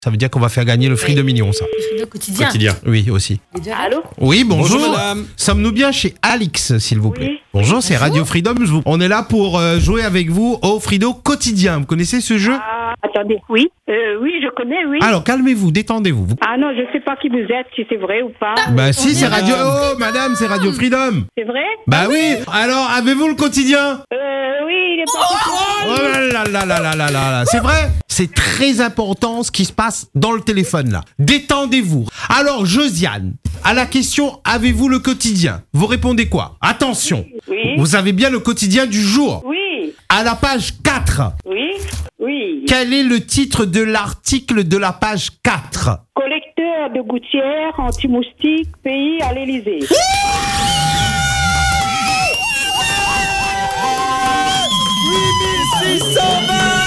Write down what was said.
Ça veut dire qu'on va faire gagner le Freedom Mignon, ça. Le Freedom quotidien. Oui, aussi. Allô? Oui, bonjour. Bonjour, madame. Sommes-nous bien chez Alix, s'il vous plaît? Oui. Bonjour, c'est Radio Freedom. On est là pour jouer avec vous au Freedom quotidien. Vous connaissez ce jeu? Attendez, oui. Oui, je connais, oui. Alors, calmez-vous, détendez-vous. Ah non, je sais pas qui vous êtes, si c'est vrai ou pas. Bah si, c'est Madame. Radio... Oh, madame, c'est Radio Freedom. C'est vrai? Bah oui. Alors, avez-vous le quotidien? Oui, il est pas... Oh là là là là là là là. C'est vrai? C'est très important ce qui se passe dans le téléphone là. Détendez-vous. Alors, Josiane, à la question « Avez-vous le quotidien ?» Vous répondez quoi? Attention. Oui. Vous avez bien le quotidien du jour. Oui, À la page 4. oui, oui. Quel est le titre de l'article de la page 4? Collecteur de gouttières anti-moustiques, pays à l'Élysée. 620